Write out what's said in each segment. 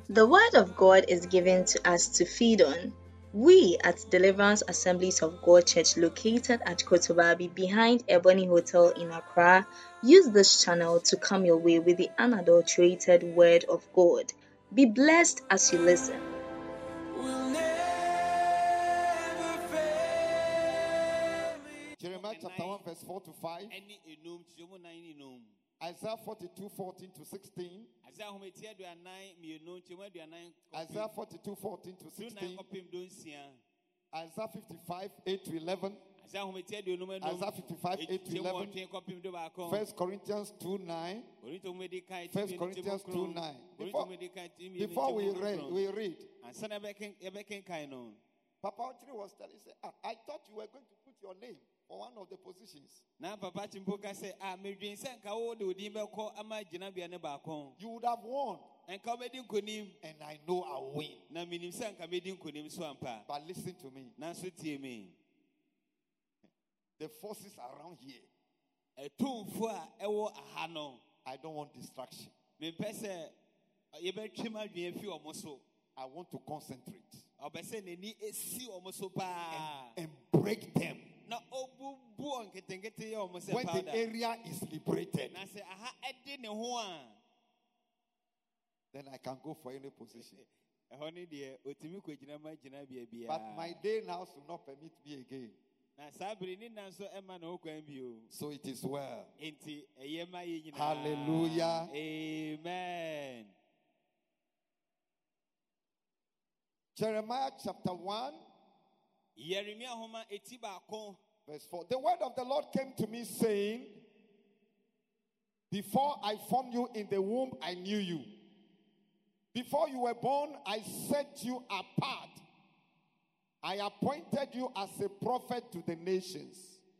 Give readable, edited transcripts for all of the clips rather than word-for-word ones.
The Word of God is given to us to feed on. We at Deliverance Assemblies of God Church, located at Kotobabi behind Ebony Hotel in Accra, use this channel to come your way with the unadulterated Word of God. Be blessed as you listen. Jeremiah chapter 1 verse 4 to 5. Isaiah 42, 14 to 16. Isaiah 42, 14 to 16. Isaiah 55, 8 to 11. Isaiah 55, 8 to 11. 1 Corinthians 2, 9. 1 Corinthians 2, 9. Before we read. Papa Ochiri was telling, he said, I thought you were going to put your name for one of the positions. You would have won. And I know I'll win. But listen to me. The forces around here, I don't want distraction. I want to concentrate and break them. When the area is liberated, then I can go for any position. But my day now should not permit me again. So it is well. Hallelujah. Amen. Jeremiah chapter 1 verse 4. The word of the Lord came to me saying, before I formed you in the womb, I knew you. Before you were born, I set you apart. I appointed you as a prophet to the nations.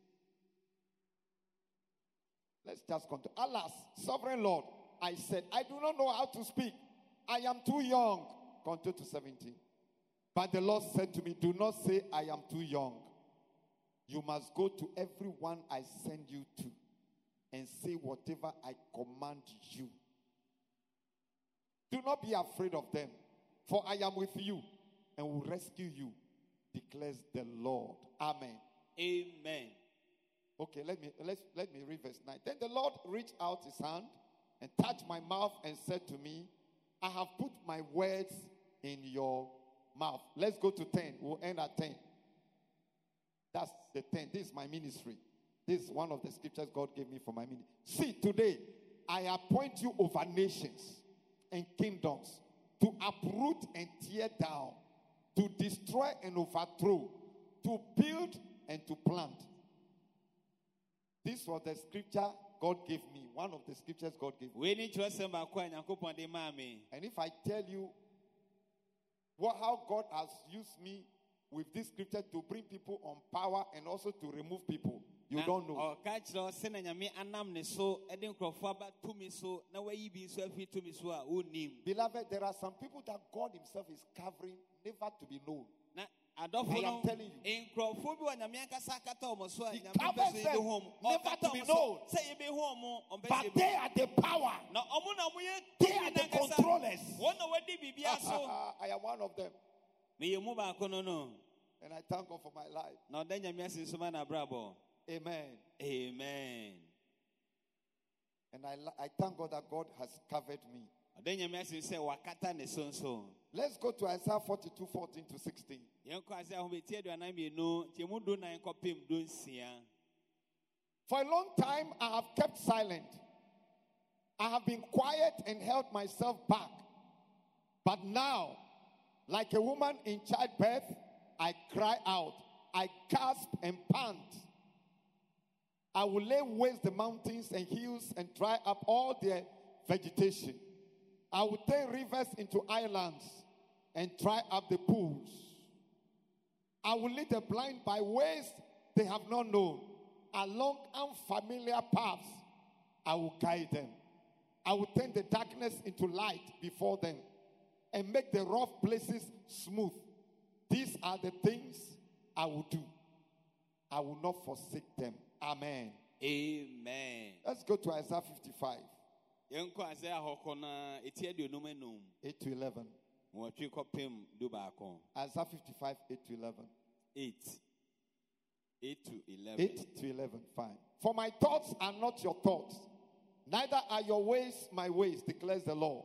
Let's just continue. Alas, sovereign Lord, I said, I do not know how to speak. I am too young. Continue to 17. But the Lord said to me, do not say I am too young. You must go to everyone I send you to and say whatever I command you. Do not be afraid of them, for I am with you and will rescue you, declares the Lord. Amen. Amen. Okay, let me read verse 9. Then the Lord reached out his hand and touched my mouth and said to me, I have put my words in your mouth. Let's go to 10. We'll end at 10. That's the 10. This is my ministry. This is one of the scriptures God gave me for my ministry. See, today, I appoint you over nations and kingdoms to uproot and tear down, to destroy and overthrow, to build and to plant. This was the scripture God gave me. One of the scriptures God gave me. And if I tell you how God has used me with this scripture to bring people on power and also to remove people, you don't know. Beloved, there are some people that God himself is covering, never to be known. I am telling you. He covers them, never to be known. But they are the power. They are the controllers. I am one of them. And I thank God for my life. Amen. Amen. And I thank God that God has covered me. Let's go to Isaiah 42, 14 to 16. For a long time I have kept silent. I have been quiet and held myself back. But now, like a woman in childbirth, I cry out. I gasp and pant. I will lay waste the mountains and hills and dry up all their vegetation. I will turn rivers into islands and dry up the pools. I will lead the blind by ways they have not known. Along unfamiliar paths, I will guide them. I will turn the darkness into light before them and make the rough places smooth. These are the things I will do. I will not forsake them. Amen. Amen. Let's go to Isaiah 55. 8 to 11. Mwatwi kopem du baako. Isaiah 55, 8 to 11. 8 to 11. 8 to 11, fine. For my thoughts are not your thoughts, neither are your ways my ways, declares the Lord.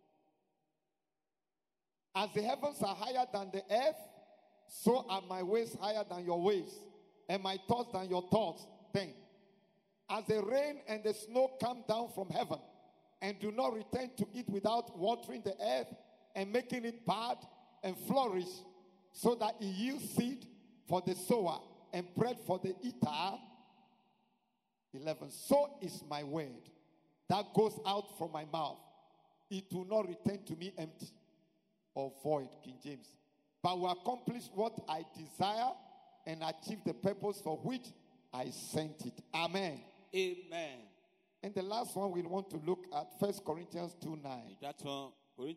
As the heavens are higher than the earth, so are my ways higher than your ways, and my thoughts than your thoughts. 10. As the rain and the snow come down from heaven, and do not return to it without watering the earth and making it bud and flourish, so that it yields seed for the sower and bread for the eater. 11. So is my word that goes out from my mouth. It will not return to me empty or void, King James, but will accomplish what I desire and achieve the purpose for which I sent it. Amen. Amen. And the last one we want to look at 1 Corinthians 2:9. That's one. 1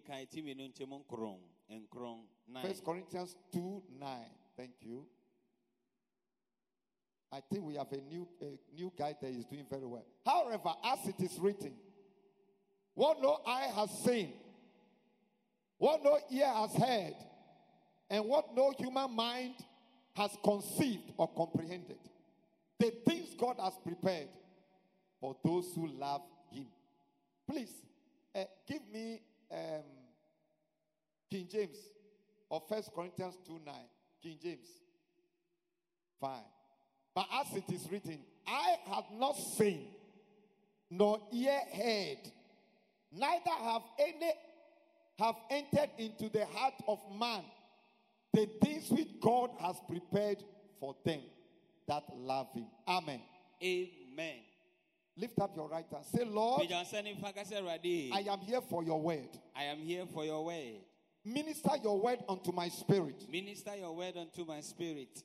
Corinthians 2:9. Thank you. I think we have a new guy that is doing very well. However, as it is written, what no eye has seen, what no ear has heard, and what no human mind has conceived or comprehended, the things God has prepared for those who love him. Please, give me King James or 1 Corinthians 2:9. King James. Fine. But as it is written, I have not seen, nor ear heard, neither have entered into the heart of man the things which God has prepared for them that love him. Amen. Amen. Lift up your right hand. Say, Lord, I am here for your word. I am here for your word. Minister your word unto my spirit. Minister your word unto my spirit.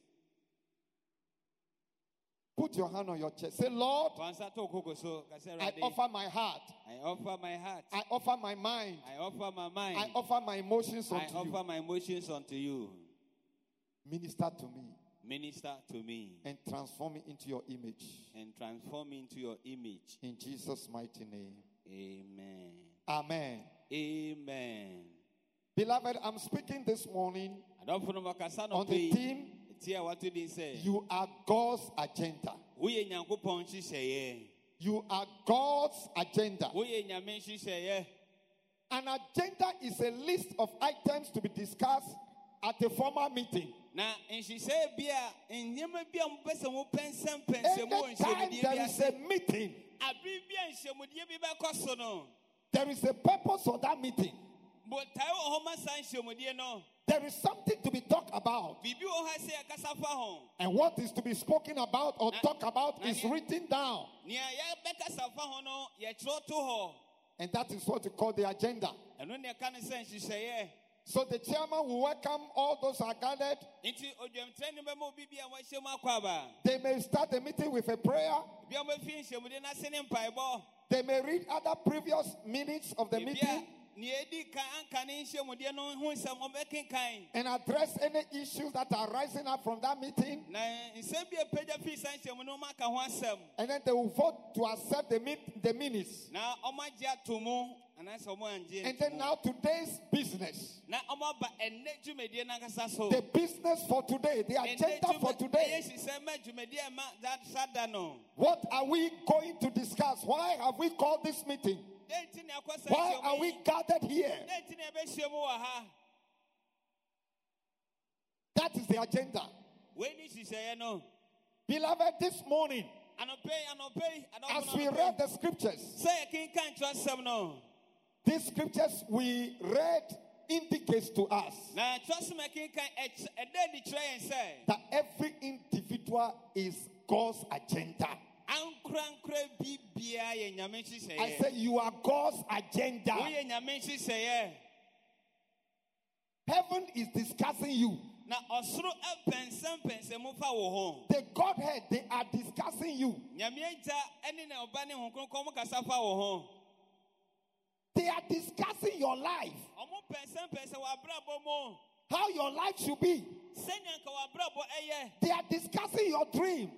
Put your hand on your chest. Say, Lord, I offer my heart. I offer my heart. I offer my mind. I offer my mind. I offer my emotions unto you. I offer my emotions unto you. Minister to me. Minister to me. And transform me into your image. And transform me into your image. In Jesus' mighty name. Amen. Amen. Amen. Beloved, I'm speaking this morning on the theme, you are God's agenda. You are God's agenda. An agenda is a list of items to be discussed at a formal meeting. Anytime there is a meeting, there is a purpose for that meeting. There is something to be talked about. And what is to be spoken about or talked about is written down. And that is what we call the agenda. So the chairman will welcome all those who are gathered. They may start the meeting with a prayer. They may read other previous minutes of the meeting and address any issues that are rising up from that meeting. And then they will vote to accept the minutes. And then now today's business. The business for today, the agenda for today. What are we going to discuss? Why have we called this meeting? Why are we gathered here? That is the agenda. Beloved, this morning, as we read the scriptures, these scriptures we read indicates to us that every individual is God's agenda. I say you are God's agenda. Heaven is discussing you. The Godhead, they are discussing you. They are discussing your life. How your life should be. They are discussing your dream.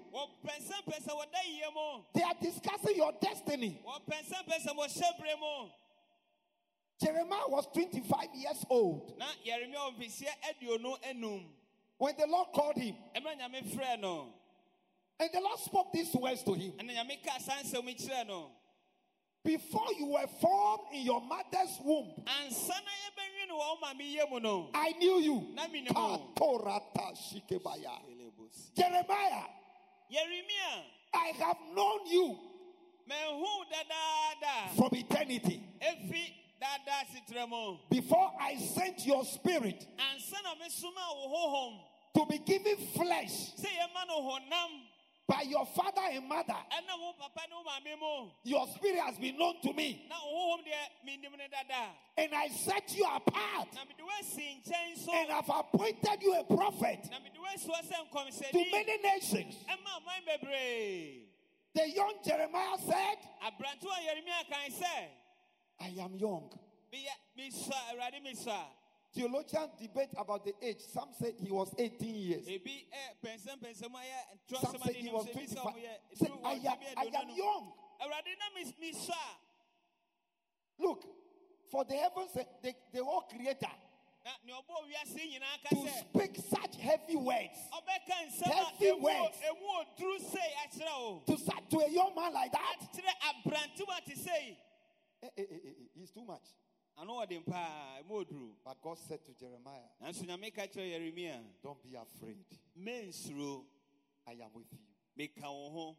They are discussing your destiny. Jeremiah was 25 years old Na Yeremia ofisia aduonu enum. when the Lord called him. Emra nyame frɛ no. And the Lord spoke these words to him. Ɛna nyame ka sansɛm kyerɛ no. Before you were formed in your mother's womb, Ansa na yɛbɛnwi no wɔ ma me yɛ mu no. I knew you. Na me ne mo. Katorata shikebaya. Jeremiah, Yeremia, I have known you mehu dadaada. from eternity. Efi dada sitremo. Before I sent your spirit Ansa na me suma wo honhom. to be given flesh Sɛ yɛma no honam. by your father and mother, Ɛna wo papa ne wo maame mo. your spirit has been known to me. Na wo honhom deɛ minim ne dada. And I set you apart Na mede wo asi nkyɛn so. and have appointed you a prophet Na mede wo asi hɔ sɛ nkɔmhyɛni. to many nations. Ɛma aman bebree. The young Jeremiah said, Aberantewa Yeremia kan sɛ. I am young. Misua Awurade misua. Theologians debate about the age. Some said he was 18 years. Ebi pɛnsɛmpɛnsɛm ayɛ Some said he was 25. Say, I am young. Awurade na misua. Look, for the heavens, the whole creator, Na ne ɔbɔ wiase nyinaa ka to sɛ. speak such heavy words Ɔbɛka nsɛm Heavy a words. emu oduru sei akyerɛ o. to a young man like that, Akyerɛ aberantewa te sei. he's too much. Ano ɔden paa emu oduru. But God said to Jeremiah, Nanso nyame ka kyerɛ Yeremia. don't be afraid. Mensuro. I am with you. Meka wo ho.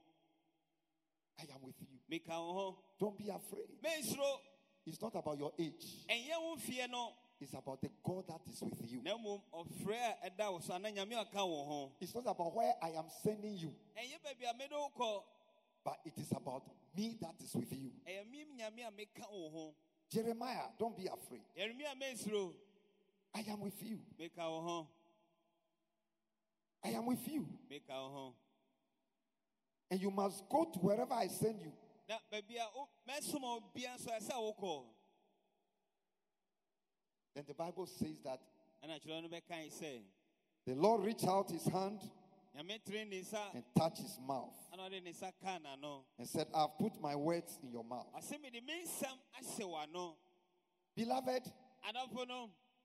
I am with you. Meka wo ho. Don't be afraid. Mensuro. It's not about your age. Ɛnyɛ wo fie no. It's about the God that is with you. Na mmom ɔfrɛ a ɛda wo so ana nyame aka wo ho. It's not about where I am sending you, Ɛnyɛ baabi a mede wo kɔ. but it is about me that is with you. Ɛyɛ me nyame a meka wo ho. Jeremiah, don't be afraid. Yeremia mensuro. I am with you. Meka wo ho. I am with you. Meka wo ho. And you must go to wherever I send you. Na baabi a mɛsoma obia nso ɛsɛ wokɔ. Then the Bible says that Ɛna kyerɛ no bɛkae sɛ. the Lord reached out his hand Nyame tere ne nsa. and touched his mouth Ana ɔde ne nsa kaa n'ano. and said, I've put my words in your mouth. Ɔse mede me nsɛm ahyɛ w'ano. Beloved, Adɔfo no.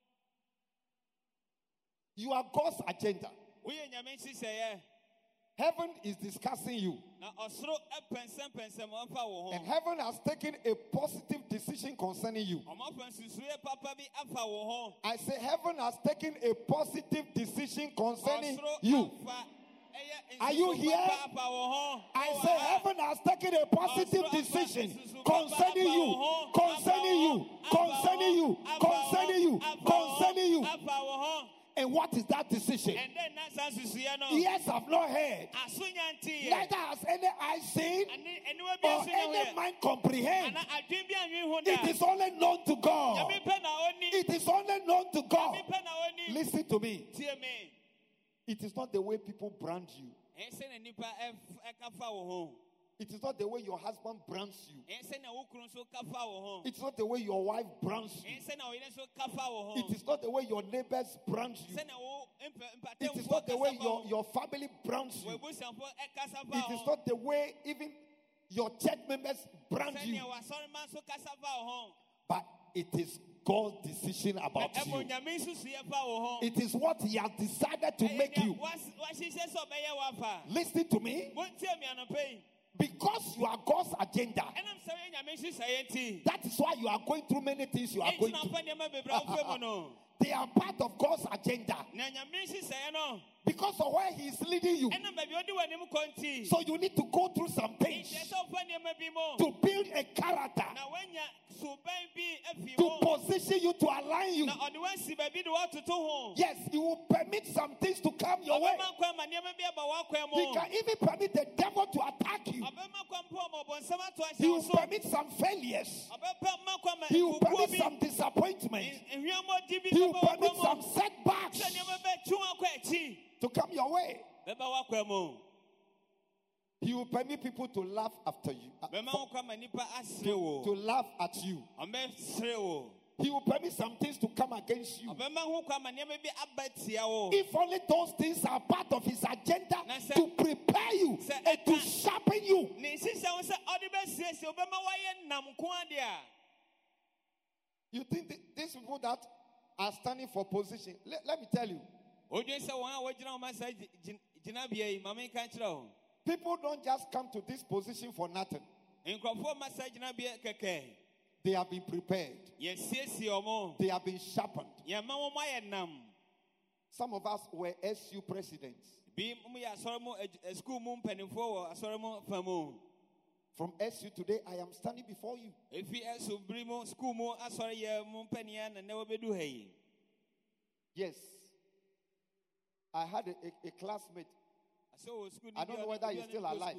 you are God's agenda. Woyɛ nyame nhyehyɛeɛ. Heaven is discussing you. Na ɔsoro pɛnsɛmpɛnsɛm ɔmfa wo ho. And heaven has taken a positive decision concerning you. Ɔmɔfa nsusuɛ papa bi afa wo ho. I say heaven has taken a positive decision concerning Ɔsoro you. afa ɛyɛ Are you nsusu here? papa afa wo ho. I Wowɔ say ha. heaven has taken a positive Ɔsoro afa decision nsusu concerning papa you, afa wo ho. concerning you, concerning you, concerning you, concerning you. Afa wo ho. And what is that decision? And then na sa nsusuɛ no. Ears have not heard, Aso nya nteeɛ. neither has any eye seen Aniwa bi or nso any nyɛ. mind comprehend. Ana adwene bi anwen ho da. It is only known to God. Nyame pɛ na ɔni. It is only known to God. Nyame pɛ na ɔni. Listen to me. Tie me. It is not the way people brand you. Ɛnsɛ na nipa ɛka fa wo ho. It is not the way your husband brands you. Ɛnsɛ na wo kunu nso ka fa wo ho. It's not the way your wife brands you. Ɛnsɛ na wo yere nso ka fa wo ho. It is not the way your neighbors brand you. Ɛnsɛ na wo It is not the way your family brands you. Webusiamfo ɛkasa fa It wo is ho. not the way even your church members brand you. Sɛnea w'asɔreman nso kasa fa wo ho. But it is God's decision about Ɛbɔ you. Nyame nsusuɛ fa wo ho. It is what He has decided to make you. Wahyehyɛ sɛ ɔbɛyɛ w'afa. Listen to me. Wontie me anɔpa yi. Because you are God's agenda, Ɛnam sɛ woyɛ Nyame nhyehyɛeɛ nti. that is why you are going through many things you are Ɛnti going na through. ɔfa nneɛma bebree a wofɛ mu no. They are part of God's agenda Na Nyame nhyehyɛeɛ no. because of where He is leading you. Ɛnam baabi ɔde w'anim kɔ nti. So you need to go through some things Nti ɛsɛ wofa nneɛma bi mu. to build a character, Na woanya suban bi afi to mu. position you, to align you. Na ɔde woasi baabi de woatoto ho. Yes, He will permit some things to come your way. Ɔbɛma kwan ma nneɛma bi aba w'akwan He mu. can even permit the devil to attack you. Ɔbɛma kwan mpo ama ɔbɔnsɛm ato He ahyɛ wo will so. permit some failures. Ɔbɛma kwan ma He will nkukuo permit bi. some disappointments. Nhwiamɔdi bi He will bɛba w'akwan permit mu. some setbacks Sɛ nneɛma bɛtwe w'akɔ akyi. to come your way. Bɛba w'akwan mu. He will permit people to laugh after you, Bɛma wo kwan ma nnipa asere to wo. laugh at you. Ɔmɛsere wo. He will permit some things to come against you. Ɔbɛma ho kwan ma nneɛma bi aba tia wo. If only those things are part of His agenda Na sɛ- to prepare you sɛ and to ɛka- sharpen you. Ne nhyehyɛ wo sɛ ɔde bɛsiesie wo, bɛma woayɛ nam nko ade a. You think these people that are standing for position, let me tell you. People don't just come to this position for nothing. They have been prepared. They have been sharpened. Some of us were SU presidents. From SU today, I am standing before you. Yes. I had a classmate. I don't know whether he's still alive.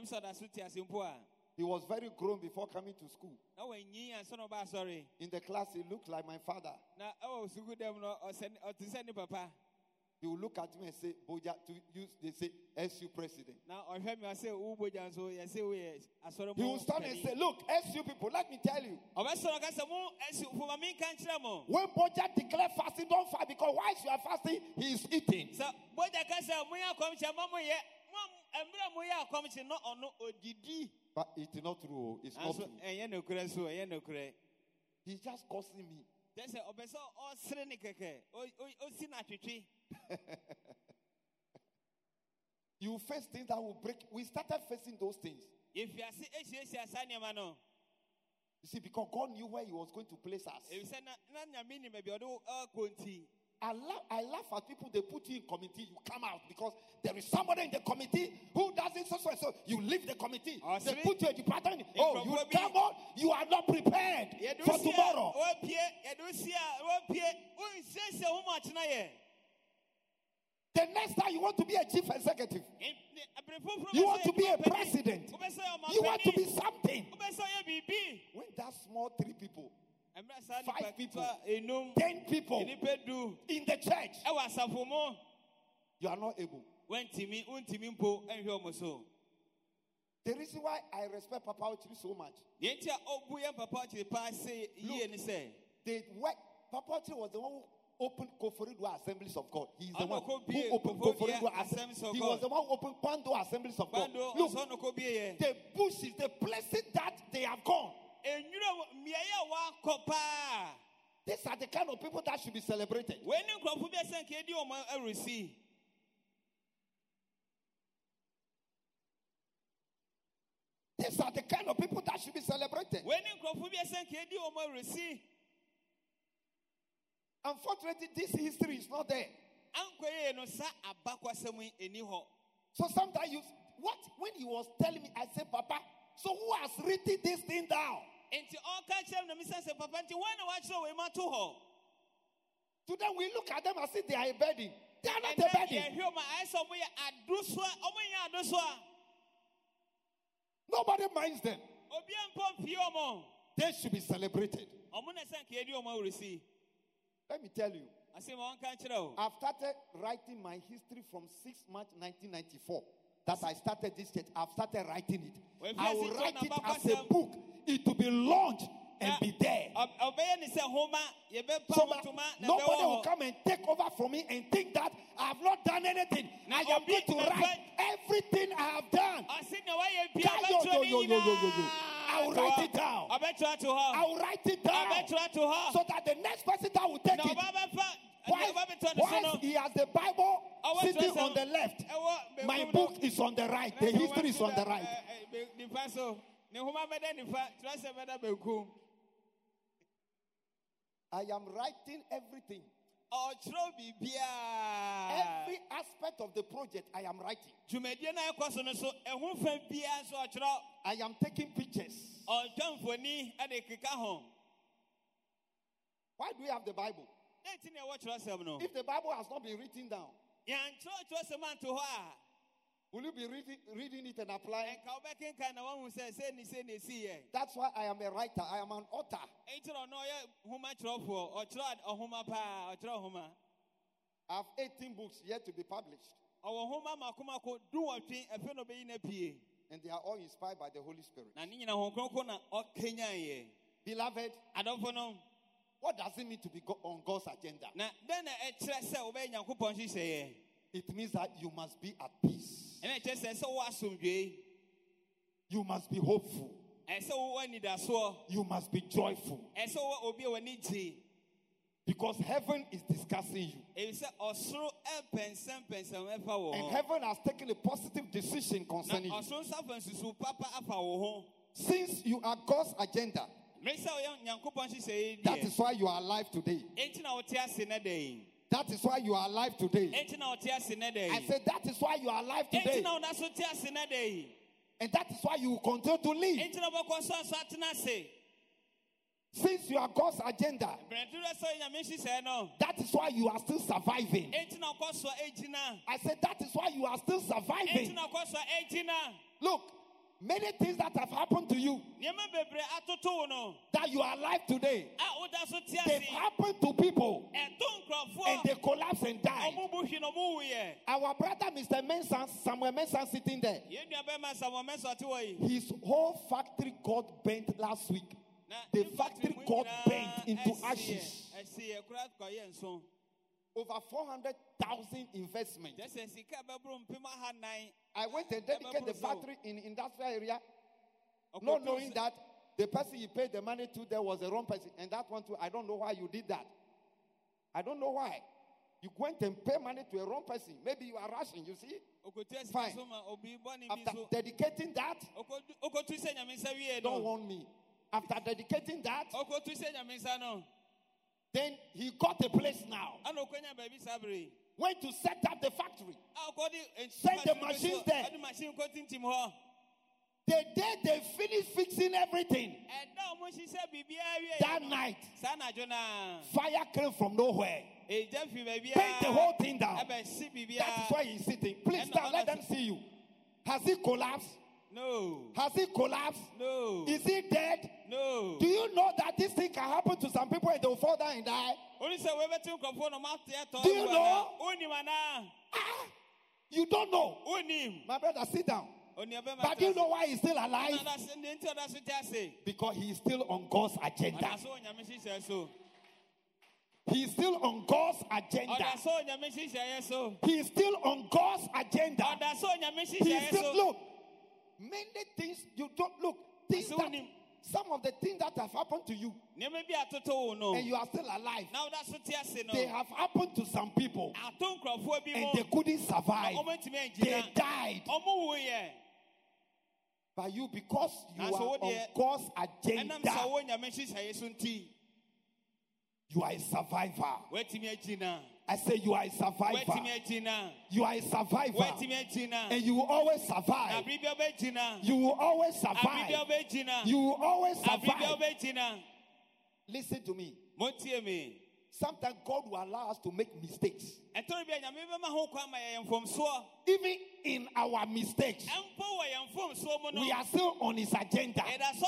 He was very grown before coming to school. In the class, he looked like my father. He will look at me and say, Boja, to use, they say, SU president. He will stand and say, look, SU people, let me tell you. When Boja declare fasting, don't fast, because whilst you are fasting, he is eating. But it's not true. It's not true. He's just causing me. You face things that will break. We started facing those things. You see, because God knew where He was going to place us. I laugh at people, they put you in committee, you come out because there is somebody in the committee who does it so. You leave the committee. They put you in the department. Oh, you come out, you are not prepared for tomorrow. The next time you want to be a chief executive, you want to be a president, you want to be something. When that small 3 people, 5 people, 10 people in the church, you are not able. The reason why I respect Papa Ochiri so much, Papa Ochiri was the one who opened Koforidua Assemblies of God. He is the one who opened Koforidua Assemblies of God. He was the one who opened Pando Assemblies of God. Look, the bushes, the places that they have gone. These are the kind of people that should be celebrated. These are the kind of people that should be celebrated. Unfortunately, this history is not there. So sometimes when he was telling me, I said, Papa, so who has written this thing down? Today we look at them and say they are a burden. They are not a burden. Nobody minds them. They should be celebrated. Let me tell you, I've started writing my history from 6 March 1994. That I started this church. I've started writing it. I will write it as a book. It will be launched and be there. So nobody will come and take over from me and think that I have not done anything. I am going to write everything I have done. I will write it down. I will write it down so that the next person that will take it. While he has the Bible sitting on the left, my book is on the right. The history is on the right. I am writing everything. Every aspect of the project I am writing. I am taking pictures. Why do we have the Bible? If the Bible has not been written down, will you be reading it and applying? That's why I am a writer. I am an author. I have 18 books yet to be published. And they are all inspired by the Holy Spirit. Beloved, what does it mean to be on God's agenda? It means that you must be at peace. You must be hopeful. You must be joyful. Because heaven is discussing you. And heaven has taken a positive decision concerning you. Since you are God's agenda, that is why you are alive today. That is why you are alive today. I said that is why you are alive today. And that is why you will continue to live. Since you are God's agenda, that is why you are still surviving. I said that is why you are still surviving. Look, many things that have happened to you, that you are alive today, they've happened to people and they collapsed and died. Our brother Mr. Mensah, Samuel Mensah, sitting there, his whole factory got burnt last week. The factory got burnt into ashes. Over 400,000 investment. I went and dedicated the factory in industrial area, not knowing that the person you paid the money to there was the wrong person. And that one too, I don't know why you did that. I don't know why. You went and pay money to a wrong person. Maybe you are rushing, you see? Fine. After dedicating that, don't warn me. After dedicating that, then he got a place now. Went to set up the factory. Send the machines there. The day they finished fixing everything, that night, fire came from nowhere. Paint the whole thing down. That is why he's sitting. Please stand, let them see you. Has he collapsed? No. Has he collapsed? No. Is he dead? No. Do you know that this thing can happen to some people and they will fall down and die? Do you know? You don't know. My brother, sit down. But do you know why he's still alive? Because he is still on God's agenda. He is still on God's agenda. He is still on God's agenda. He is still, look, many things you don't look. Things that, some of the things that have happened to you, and you are still alive, they have happened to some people, and they couldn't survive. They died. But you, because you are on God's agenda, you are a survivor. I say you are a survivor. You are a survivor. And you will always survive. You will always survive. You will always survive. Listen to me. Sometimes God will allow us to make mistakes. Even in our mistakes, we are still on his agenda.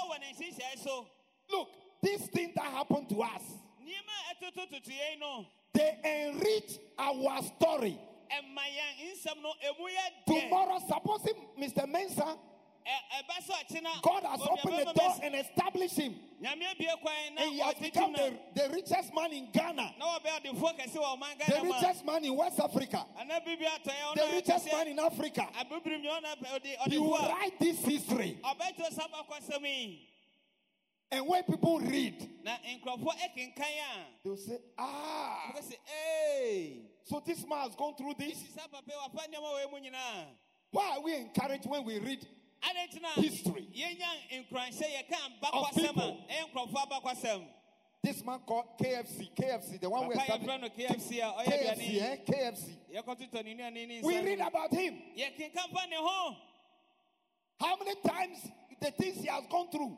Look, this thing that happened to us, they enrich our story. Tomorrow, supposing Mr. Mensah, God has opened the door and established him. And he has become the richest man in Ghana, the richest man in West Africa, the richest man in Africa. He will write this history. And when people read, they will say, so this man has gone through this. Why are we encouraged when we read history of people? This man called KFC, the one we established. KFC. We read about him. How many times the things he has gone through,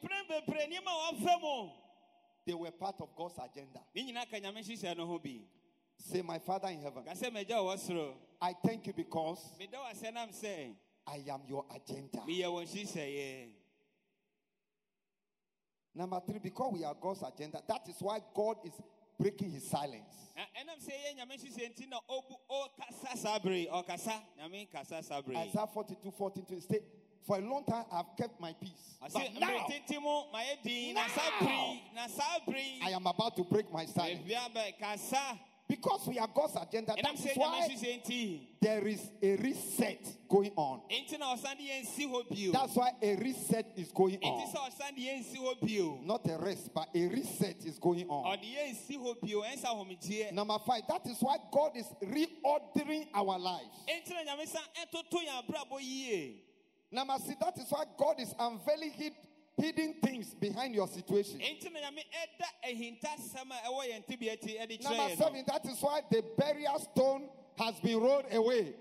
they were part of God's agenda. Say, my Father in heaven, I thank you because I am your agenda. Number 3, because we are God's agenda, that is why God is breaking his silence. Isaiah 42:14 state, for a long time I have kept my peace. But now, I am about to break my silence. because we are God's agenda, And that I'm is saying, why there is a reset going on. That's why a reset is going on. Not a rest, but a reset is going on. Number 5, that is why God is reordering our lives. Number 6, that is why God is unveiling hidden things behind your situation. Number 7, that is why the burial stone has been rolled away.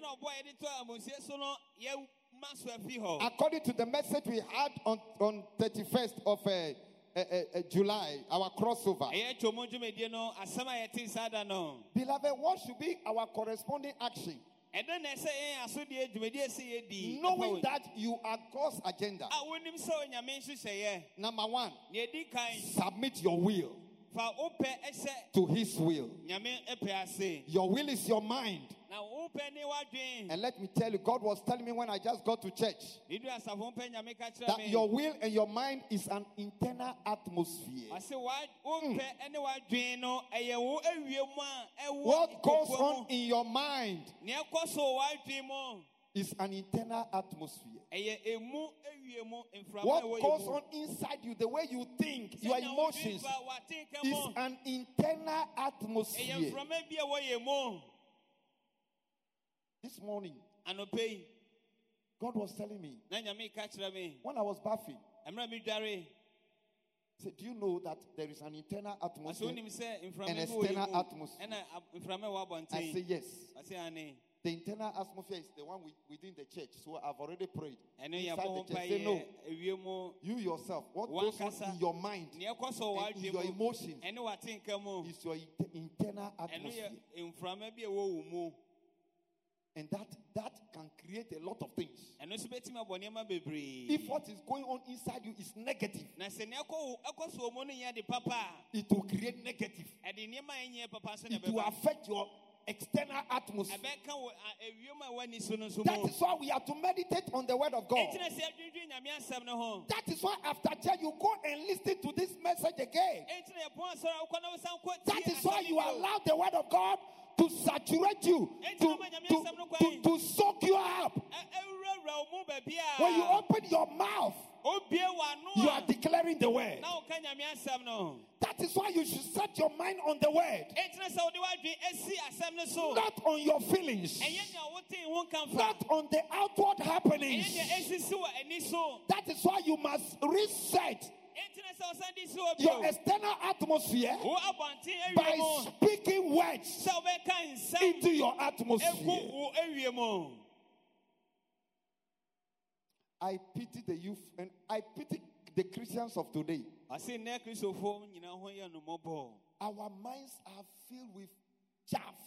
According to the message we had on 31st of July, our crossover. Beloved, what should be our corresponding action? Knowing that you are God's agenda. Number 1, submit your will to His will. Your will is your mind. And let me tell you, God was telling me when I just got to church that your will and your mind is an internal atmosphere. What goes on in your mind is an internal atmosphere. What goes on inside you, the way you think, your emotions, is an internal atmosphere. This morning, God was telling me, when I was bathing, he said, do you know that there is an internal atmosphere and external atmosphere? I say yes. The internal atmosphere is the one within the church. So I've already prayed. Inside the church, say no. You yourself, what goes on in your mind and in your emotions is your internal atmosphere. And that can create a lot of things. If what is going on inside you is negative, it will create negative. It will affect your external atmosphere. That is why we have to meditate on the word of God. That is why after church you go and listen to this message again. That is why you allow the word of God to saturate you, to soak you up. When you open your mouth, you are declaring the word. That is why you should set your mind on the word, not on your feelings, not on the outward happenings. That is why you must reset your external atmosphere by speaking words into your atmosphere. I pity the youth and I pity the Christians of today. Our minds are filled with chaff.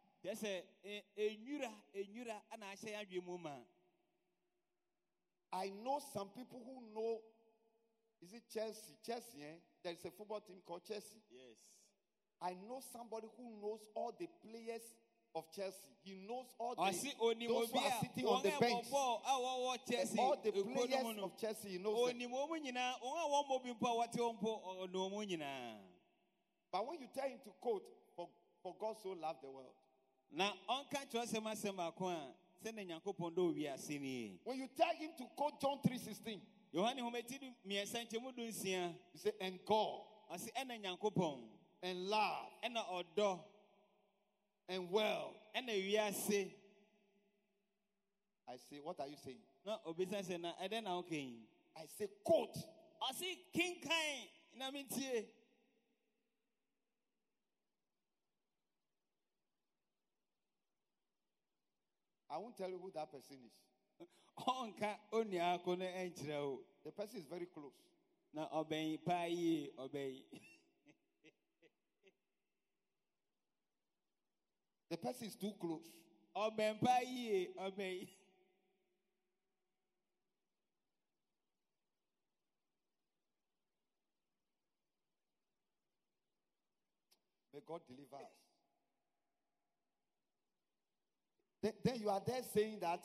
I know some people who know. Is it Chelsea? Chelsea, eh? There is a football team called Chelsea. Yes. I know somebody who knows all the players of Chelsea. He knows all those who are sitting on the bench. All the players of Chelsea, he knows them. But when you tell him to quote, for God so loved the world. When you tell him to quote John 3:16, you say, and God, and love, and world. I say, what are you saying? I say, quote. I say, King Kai. I won't tell you who that person is. The person is very close. The person is too close. May God deliver us. Then you are there saying that,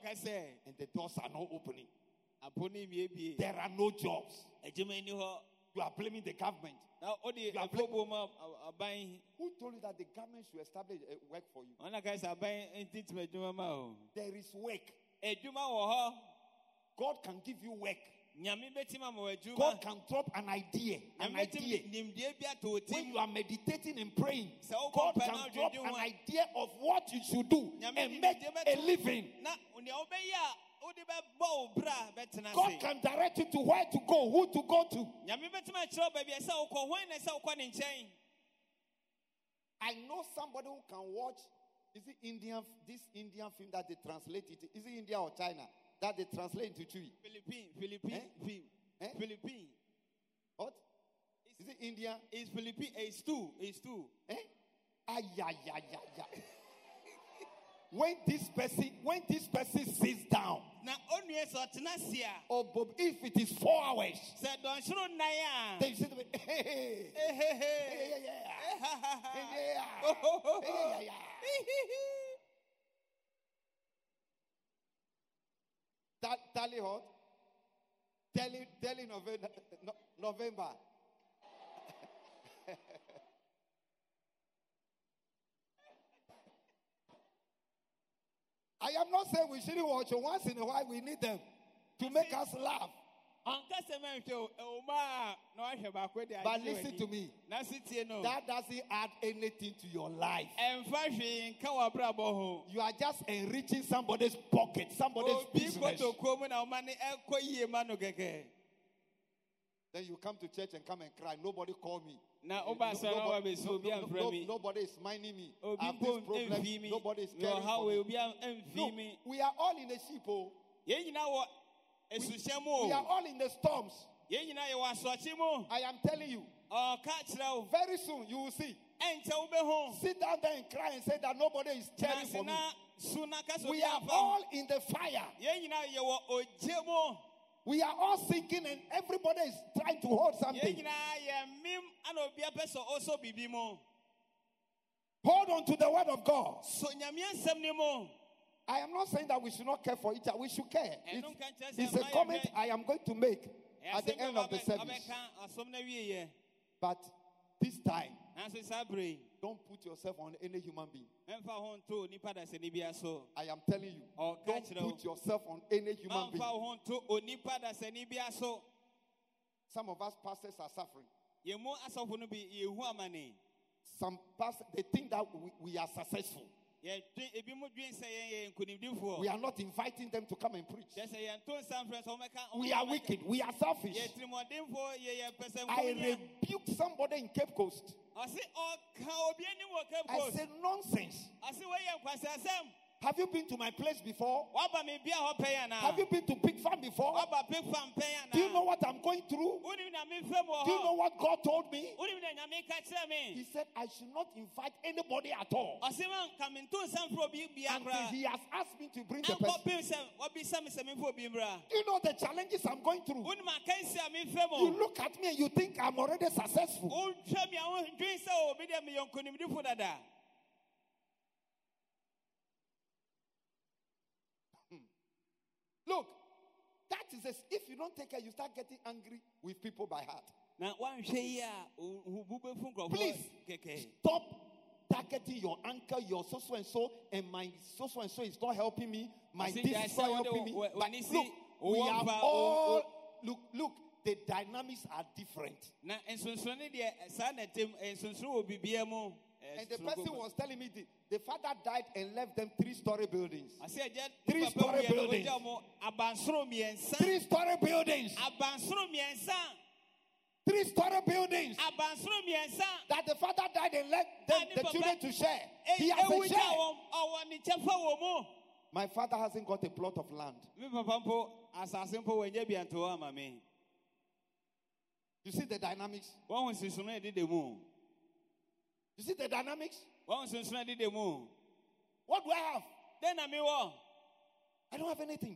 and the doors are not opening. There are no jobs. You are blaming the government. Na odi are afobo ma aban. Who told you that the government should establish a work for you? Ona guys aban ntitime adwuma ma o. There is work. Adwuma wo ho. God can give you work. Nyame betima ma adwuma. God can drop an idea. An idea. Nimdie bia to When you are meditating and praying, So God open can now, drop you an do idea of what you should do Nyame and ni make medie a living. Na oni obeya odi be bo bra betena God se. can direct you to where to go, who to go to. Nyame betima chiro ba bia se ukọ hwan na se ukọ ne nchen. I know somebody who can watch. Is it Indian? This Indian film that they translate it. Is it India or China that they translate into Chui? Philippine film. Eh? Philippine. What? Is it India? It's Philippine. It's two. Eh? Ay, ay, ay, ay, ay. When this person sits down, Na onye so tenasia. oh, Bob, if it is 4 hours, Se don shiro na ya. then you say to me, hey, hey, Eh he he. yeah, yeah, yeah. Oh ho ho. Yeah, yeah. Tally hot. Tally November. I am not saying we shouldn't watch it. Once in a while we need them to make us laugh. But listen to me. That doesn't add anything to your life. You are just enriching somebody's pocket, somebody's business. Then you come to church and come and cry. Nobody called me. Nobody is minding me. I have this problem. Nobody is caring for me. No, we are all in the sheep. We are all in the storms. I am telling you. Very soon you will see. Sit down there and cry and say that nobody is caring for me. We are all in the fire. We are all sinking and everybody is trying to hold something. Hold on to the word of God. I am not saying that we should not care for each other. We should care. It's a comment I am going to make at the end of the service. But this time, don't put yourself on any human being. I am telling you, don't put yourself on any human being. Some of us pastors are suffering. Some pastors, they think that we are successful. We are not inviting them to come and preach. We are wicked. We are selfish. I rebuked somebody in Cape Coast. I said, nonsense. Have you been to my place before? Have you been to Big Farm before? Do you know what I'm going through? Do you know what God told me? He said, I should not invite anybody at all until he has asked me to bring the person. You know the challenges I'm going through. You look at me and you think I'm already successful. Look, that is if you don't take care, you start getting angry with people by heart. Please stop targeting your uncle, your so and so, and my so and so is not helping me. My this is not helping me. But look, we are all look. The dynamics are different. And the person was telling me the father died and left them 3-story buildings. 3-story buildings. 3-story buildings. 3-story buildings. That the father died and left them, the children to share. He has a share. My father hasn't got a plot of land. You see the dynamics? You see the dynamics? What do I have? I don't have anything.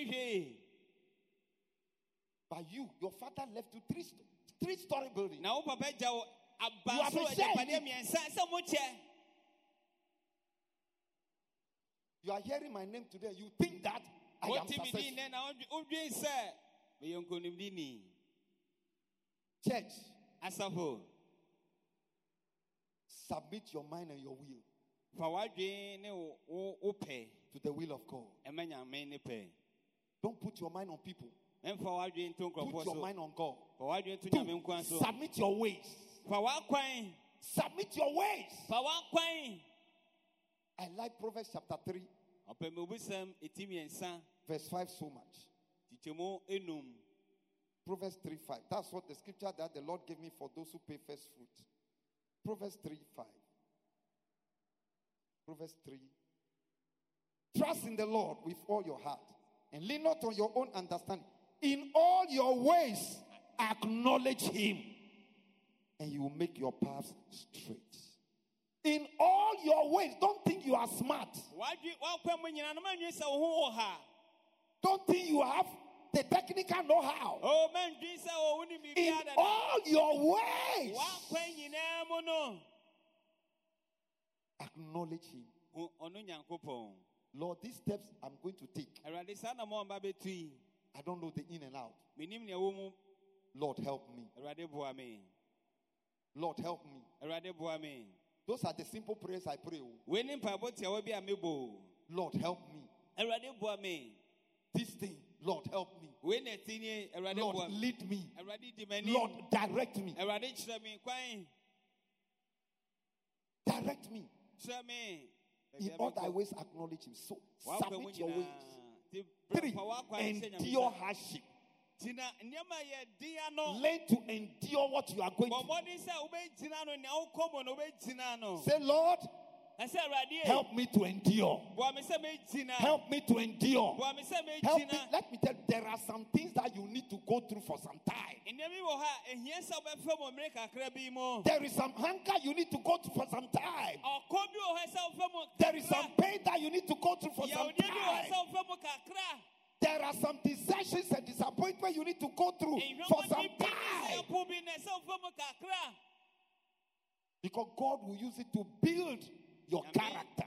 But your father left you 3-story building. You have a share. You are hearing my name today. You think that I am successful. Church, Asafo. submit your mind and your will Fawadwe ne wo pɛ. to the will of God. Emanya me ne pɛ. Don't put your mind on people. Memfawadwe nto Put nkrɔfo your so. mind on God. Fawadwe nto 2, nyame nkwan so. submit your ways. Fawakwan. Submit your ways. Fawakwan. I like Proverbs chapter 3, Opemubusam etimiensa. verse 5 so much. Tichemo enum. Proverbs 3:5. That's what the scripture that the Lord gave me for those who pay first fruit. Proverbs 3:5. Proverbs 3. Trust in the Lord with all your heart and lean not on your own understanding. In all your ways, acknowledge Him, and He will make your paths straight. In all your ways, don't think you are smart. Don't think you have the technical know-how. In all your ways, acknowledge Him. Lord, these steps I'm going to take, I don't know the in and out. Lord, help me. Lord, help me. Those are the simple prayers I pray. Lord, help me. This thing, Lord, help me. Lord, lead me. Lord, direct me. Direct me. In all thy ways, acknowledge Him. So, submit your ways. 3, endure hardship. Learn to endure what you are going through. Say, Lord, help me to endure. Help me to endure. Help me. Let me tell you, there are some things that you need to go through for some time. There is some hunger you need to go through for some time. There is some pain that you need to go through for some time. There are some desertions and disappointment you need to go through for some time. Because God will use it to build your character.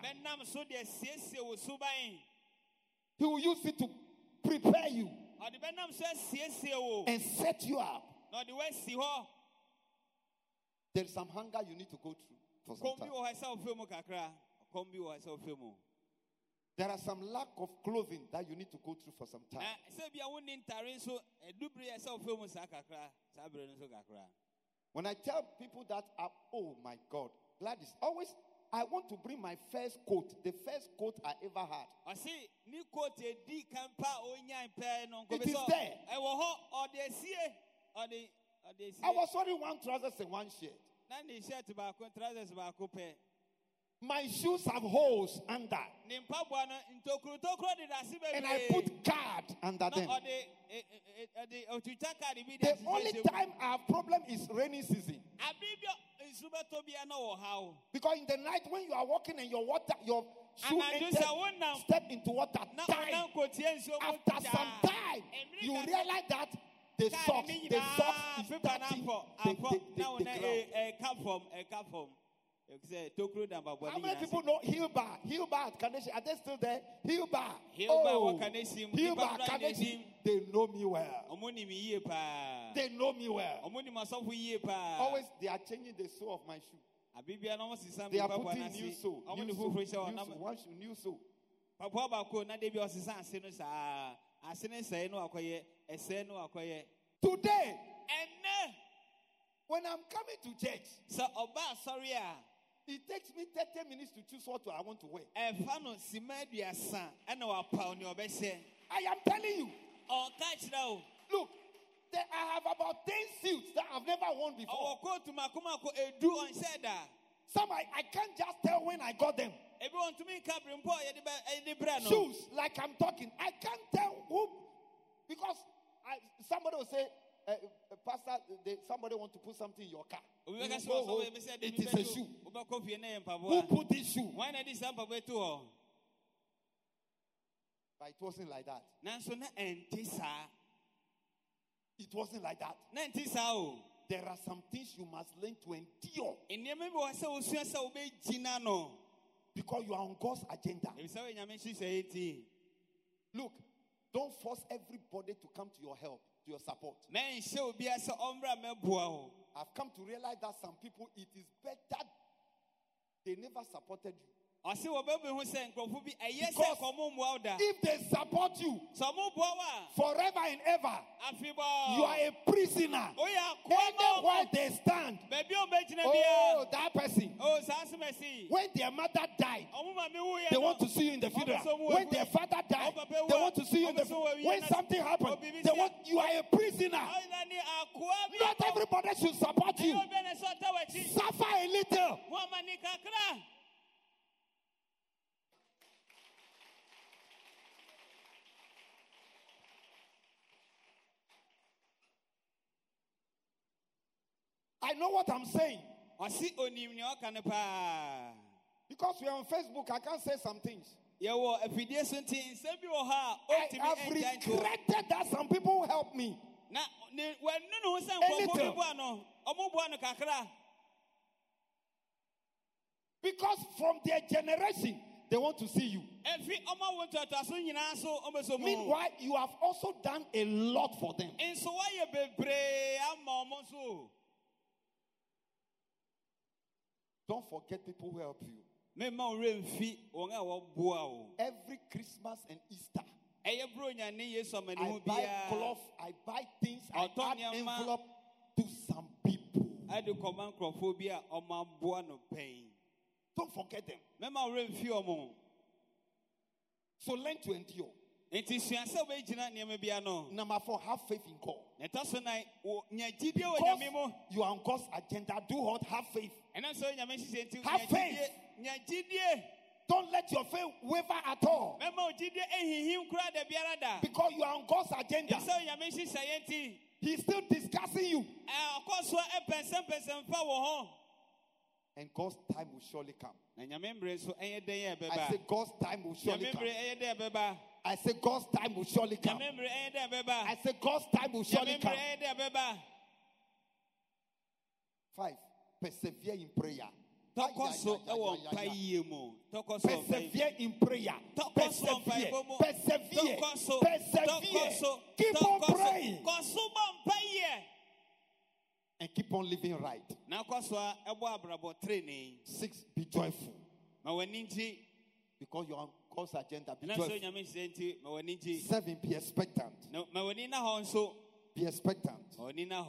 He will use it to prepare you and set you up. There is some hunger you need to go through for some time. There are some lack of clothing that you need to go through for some time. When I tell people that, oh my God, Gladys, always I want to bring my first coat, the first coat I ever had. It is there. I was wearing one trousers and one shirt. My shoes have holes under. And I put card under them. The only time I have problem is rainy season. Because in the night when you are walking and your shoe step into water, after some time, you realize that the socks is touching the ground. How many people know Hill Bar? Hill Bar at Kaneshi. Are they still there? Hill Bar. Hill Bar Kaneshi. They know me well. They know me well. Always they are changing the sole of my shoe. They are putting new sole. New sole. Today, when I'm coming to church, it takes me 30 minutes to choose what I want to wear. I am telling you. Look, I have about 10 suits that I've never worn before. Some I can't just tell when I got them. Shoes, like I'm talking, I can't tell who, because somebody will say, Pastor, somebody want to put something in your car. It is a shoe. Who put this shoe? But it wasn't like that. It wasn't like that. There are some things you must learn to endure. Because you are on God's agenda. Look, Don't force everybody to come to your help, to your support. I've come to realize that some people, it is better they never supported you. Because if they support you forever and ever, you are a prisoner. Anywhere they stand, oh, that person. When their mother died, they want to see you in the funeral. When their father died, they want to see you in the funeral. When something happens, they want you are a prisoner. Not everybody should support you. Suffer a little. I know what I'm saying. Because we are on Facebook, I can't say some things. I have regretted that some people help me. Because from their generation, they want to see you. Meanwhile, you have also done a lot for them. Don't forget people who help you. Every Christmas and Easter, I buy cloth, I buy things, I add envelope to some people. Don't forget them. So learn to endure. Number 4, have faith in God. Because you are on God's agenda. Do what? Have faith. Have faith. Don't let your faith waver at all. Because you are on God's agenda. He's still discussing you. And God's time will surely come. I say God's time will surely come. I say God's time will surely come. I say God's time will surely come. 5. Persevere in prayer. Persevere in prayer. Persevere. Persevere. Persevere. Keep on praying. And keep on living right. 6. Be joyful. Because you're on God's agenda. Be joyful. 7. Be expectant. Be expectant.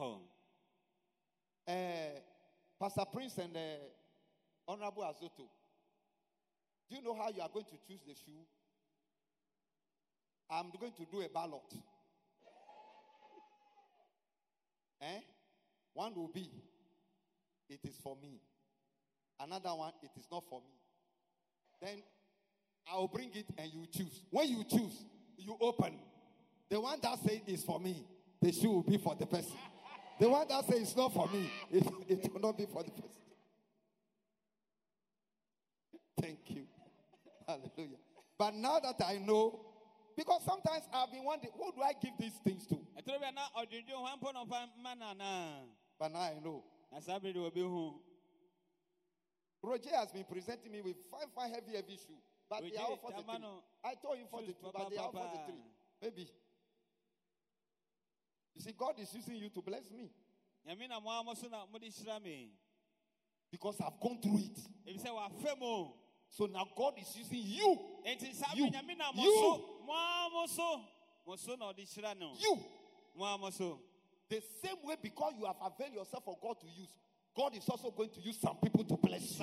Pastor Prince and Honorable Azoto, do you know how you are going to choose the shoe? I'm going to do a ballot. One will be, it is for me. Another one, it is not for me. Then I'll bring it and you choose. When you choose, you open. The one that says it's for me, the shoe will be for the person. The one that says it's not for me, it will not be for the person. Thank you. Hallelujah. But now that I know, because sometimes I've been wondering, who do I give these things to? But now I know. Roger has been presenting me with 5 heavy shoes. But they are all 43. I told him 42, but they are all 43. Maybe. You see, God is using you to bless me. Because I've gone through it. So now God is using you. You. The same way, because you have availed yourself for God to use, God is also going to use some people to bless you.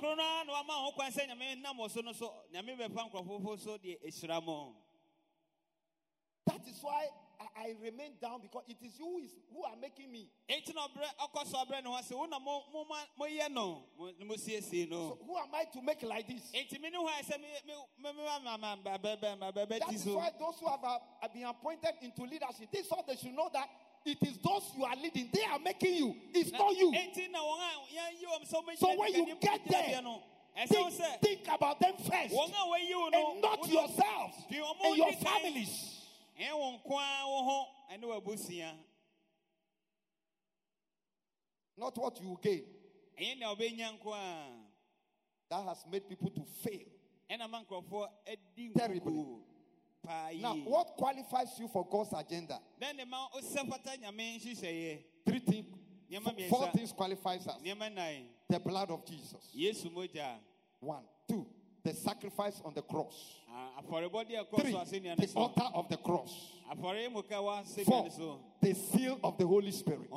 That is why I remain down, because it is you who are making me. So who am I to make like this? That is why those who have been appointed into leadership, this is what they should know, that it is those you are leading. They are making you. It's not you. So when you get there, think about them first. And not yourselves and your families. Not what you gain. That has made people to fail terribly. Now, what qualifies you for God's agenda? Then the man osefata nyame nhihye. Three things, four things qualifies us. The blood of Jesus. Yesu moja. 1, 2, the sacrifice on the cross. Aforebody 3, the altar of the cross. 4, the seal of the Holy Spirit.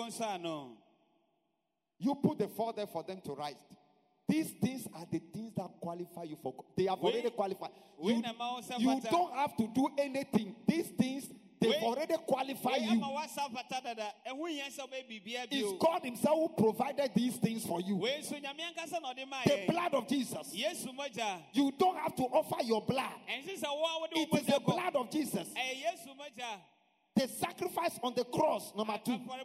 You put the 4 there for them to write. These things are the things that qualify you for God. They have already qualified. You don't have to do anything. These things, they've already qualified you. It's God Himself who provided these things for you. The blood of Jesus. You don't have to offer your blood. It is the blood of Jesus. The sacrifice on the cross, number 2. 3,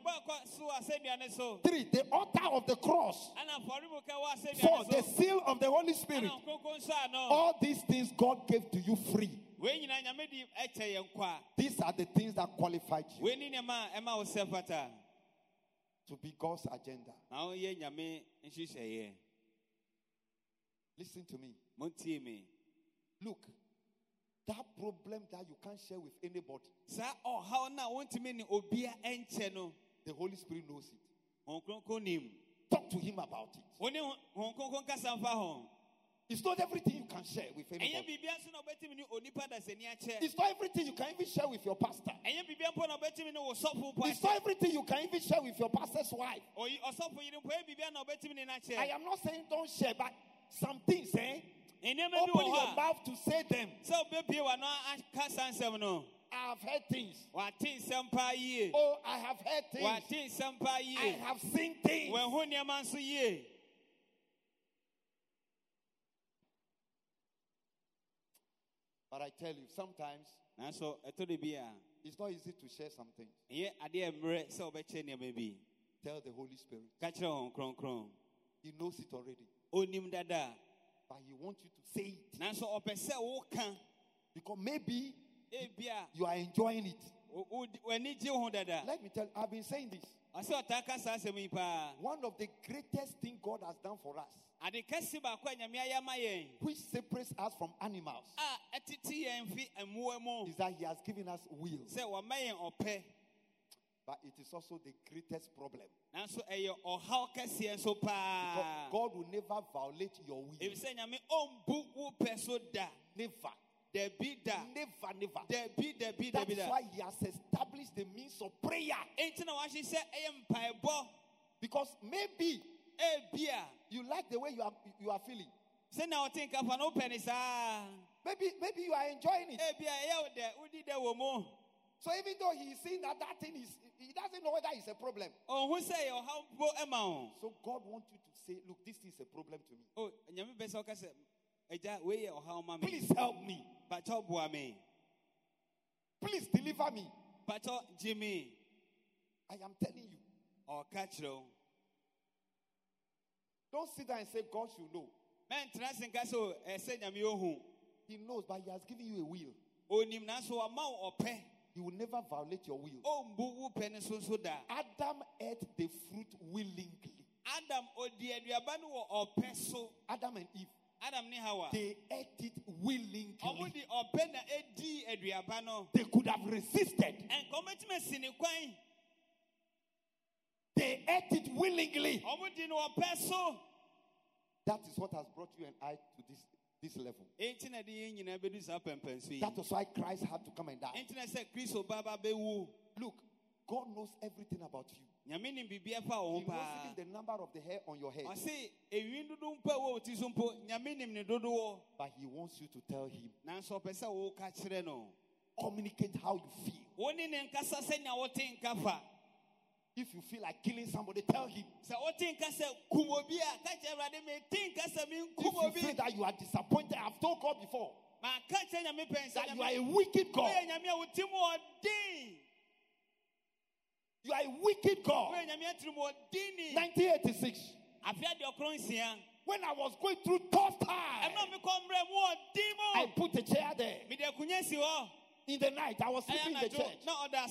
the altar of the cross. 4, the seal of the Holy Spirit. All these things God gave to you free. These are the things that qualified you to be God's agenda. Listen to me. Look. That problem that you can't share with anybody. The Holy Spirit knows it. Talk to Him about it. It's not everything you can share with anybody. It's not everything you can even share with your pastor. It's not everything you can even share with your pastor's wife. I am not saying don't share, but some things, open your mouth to say them. I have heard things. Oh, I have heard things. I have seen things. But I tell you, sometimes it's not easy to share some things. Tell the Holy Spirit. He knows it already. But He wants you to say it. Because maybe you are enjoying it. Let me tell you, I've been saying this. One of the greatest things God has done for us, which separates us from animals, is that He has given us will. But it is also the greatest problem. Because God will never violate your will. Never. Never. That's why He has established the means of prayer. Because maybe you like the way you are feeling. Maybe you are enjoying it. So even though he is saying that thing is, he doesn't know whether it's a problem. So God wants you to say, look, this is a problem to me. Please help me. Please deliver me. I am telling you. Don't sit there and say God should know. He knows, but He has given you a will. He will never violate your will. Adam ate the fruit willingly. Adam and Eve. They ate it willingly. They could have resisted. They ate it willingly. That is what has brought you and I to this level. That is why Christ had to come and die. Look, God knows everything about you. He knows even the number of the hair on your head. But He wants you to tell Him. Communicate how you feel. If you feel like killing somebody, tell Him. If you feel that you are disappointed, I've told God before that you are a wicked God. You are a wicked God. 1986. When I was going through tough times, I put a chair there. In the night, I was sleeping in the church.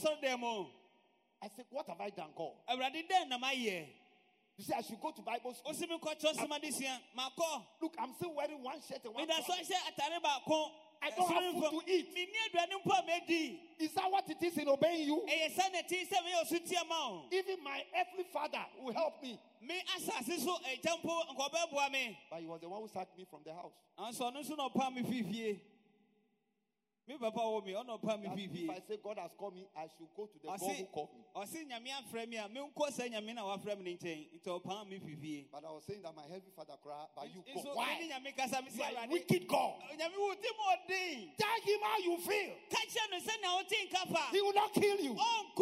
I said, what have I done, God? You say I should go to Bible school. Look, I'm still wearing one shirt and one I don't have food to eat. Is that what it is in obeying you? Even my earthly father will help me. But he was the one who sacked me from the house. If I say God has called me, I should go to the God who called me. But I was saying that my heavenly father cried, but you go. Why? You are a wicked God. Tell him how you feel. He will not kill you.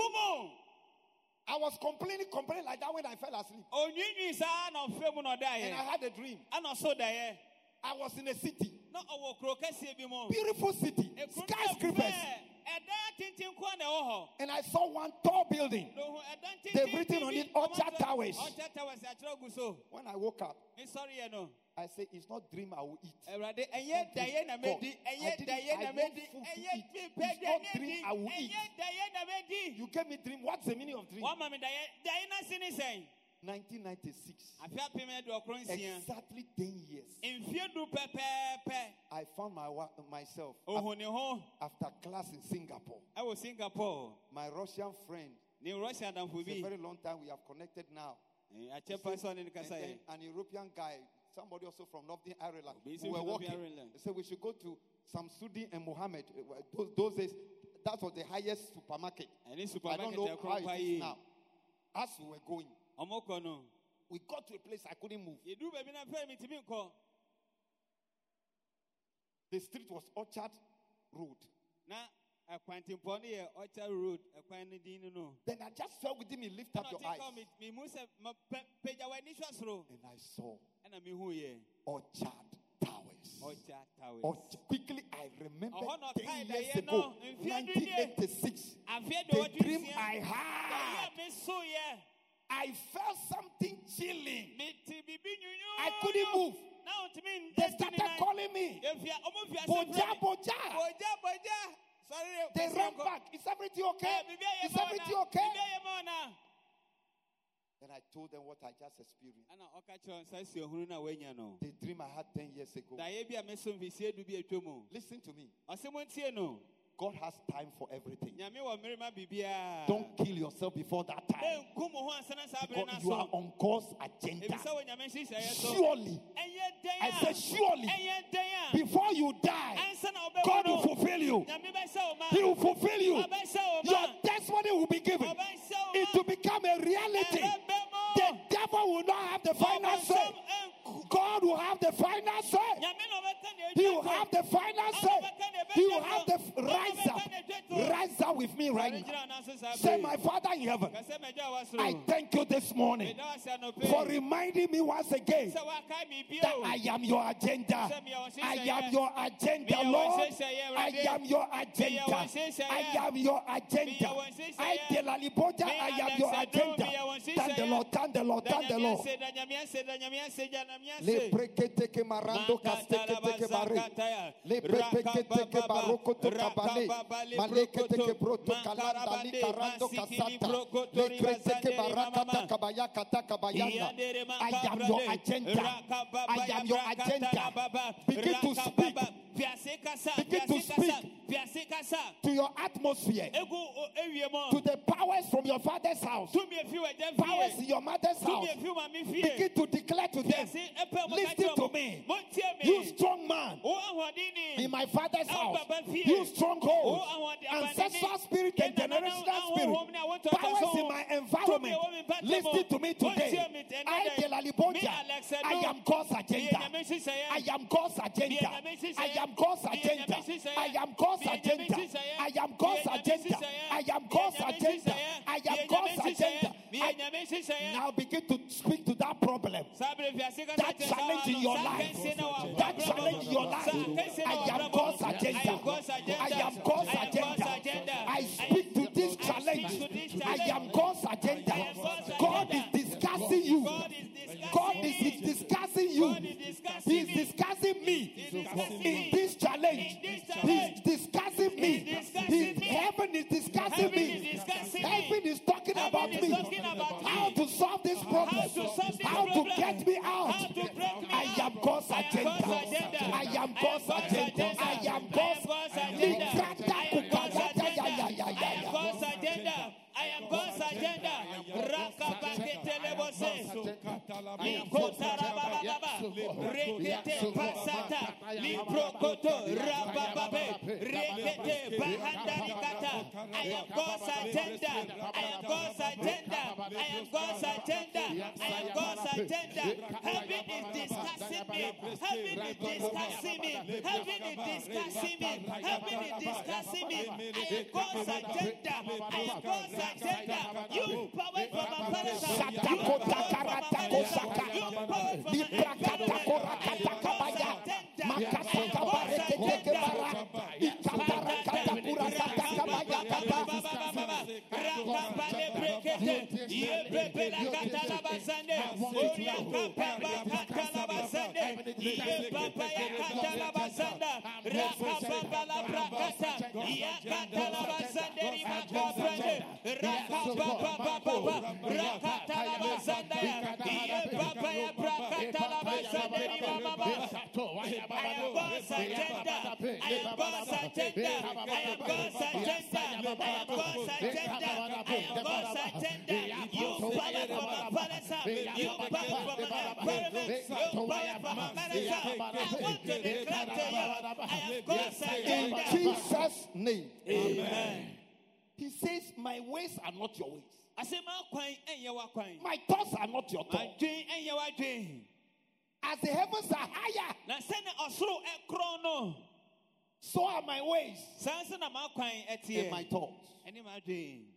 I was complaining like that when I fell asleep. And I had a dream. I was in a city. Beautiful city. Skyscrapers. And I saw one tall building. They've written on it Orchard Towers. When I woke up, I said, it's not dream I will eat. It's not dream I will eat. You gave me dream. What's the meaning of dream? 1996. Exactly 10 years. I found myself after class in Singapore. My Russian friend. It's a very long time we have connected now. And then an European guy, somebody also from Northern Ireland, we were walking. They said we should go to Samsudin and Mohammed. Those days, that was the highest supermarket. I don't know how it is now. As we were going, we got to a place I couldn't move. The street was Orchard Road. Then I just felt within me, lift up your eyes. And I saw Orchard Towers. Quickly, I remember 10 years ago, 1986, the dream I had. I felt something chilling. I couldn't move. They started calling me. Boja, Boja. They ran back. Is everything okay? Is everything okay? And I told them what I just experienced. The dream I had 10 years ago. Listen to me. God has time for everything. Don't kill yourself before that time. Because you are on God's agenda. Surely, I said surely, before you die, God will fulfill you. He will fulfill you. Your testimony will be given. It will become a reality. The devil will not have the final say. God will have the final say. He will have the final say. He will have the rise up with me right now. Say, my Father in heaven, I thank you this morning for reminding me once again that I am your agenda. I am your agenda, Lord. I am your agenda. I am your agenda. I am your agenda. Thank the Lord. Thank the Lord. Thank the Lord. Le brekete ke marando kasteke teke bare. Le brekete ke baroko to kabale. Malekete ke broto kalanda li karando kasata. Le brekete baraka kabaya kata kabayana. I am your agenda. I am your agenda. Begin to speak. Begin to speak to your atmosphere, to the powers from your father's house, powers in your mother's house. Begin to declare to them, listen to me, you strong man in my father's house, you stronghold, ancestral spirit and generational spirit, powers in my environment, listen to me today. I am God's agenda. I am God's agenda. I am God's agenda. I am God's agenda. I am God's agenda. I am God's agenda. I am God's agenda. Now begin to speak to that problem, that challenge in your life, that challenge in your life. I am God's agenda. I am God's agenda. I speak to this challenge. I am God's agenda. God is discussing you. God is discussing you. He is discussing me in this challenge. He is discussing me. Heaven is discussing me. Heaven is talking about me. How to solve this problem. How to get me out. I am God's agenda. I am God's agenda. I am God's agenda. I am God's agenda. Rakabaketelebose. Likotarababa. Rekete pasata. Liprokoto rabababe. Rekete bahandanikata. I am God's agenda. I am God's agenda. I am God's agenda. I am God's agenda. Heaven is discussing me. Heaven is discussing me. Heaven is discussing me. Heaven is discussing me. I am God's agenda. I am God's agenda. You power from my father's house. You power from my mother's house. You power from my God's agenda. I am God's agenda. I am God's agenda. I am God's agenda. I am God's agenda. You fire from my father's house. You fire from my environment. You fire from my mother's house. I want to declare to you, I am God's agenda. In Jesus' name. Amen. He says, my ways are not your ways. I say my coin and your coin. My thoughts are not your thoughts. My dream and your dream. As the heavens are higher, Now send osro e chrono. so are my ways Sansa na my coin and etie. my thoughts. Any my dream.